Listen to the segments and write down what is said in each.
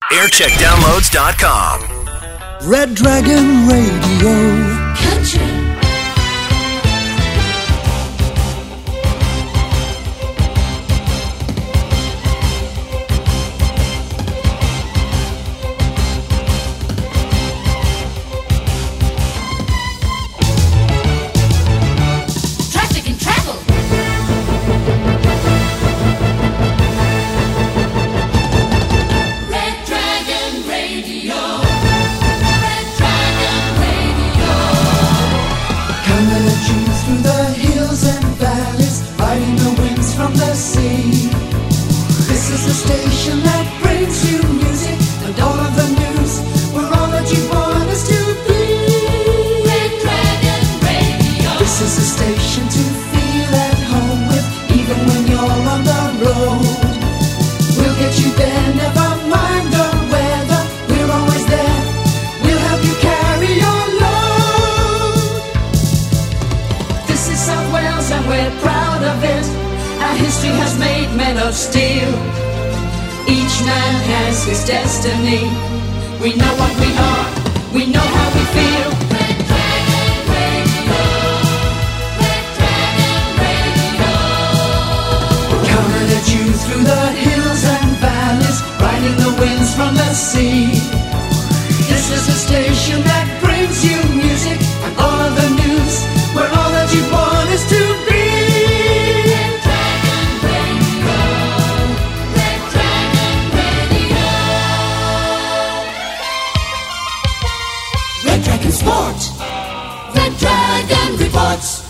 aircheckdownloads.com. Red Dragon Radio. Country. His destiny. We know what we are, we know how we feel. Red Dragon Radio, Red Dragon Radio. Coming at you through the hills and valleys, riding the winds from the sea. This is a station that brings you music and all of the news, where all that you want is to be. Sport. Red Dragon reports.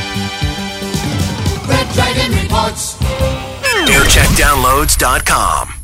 aircheckdownloads.com.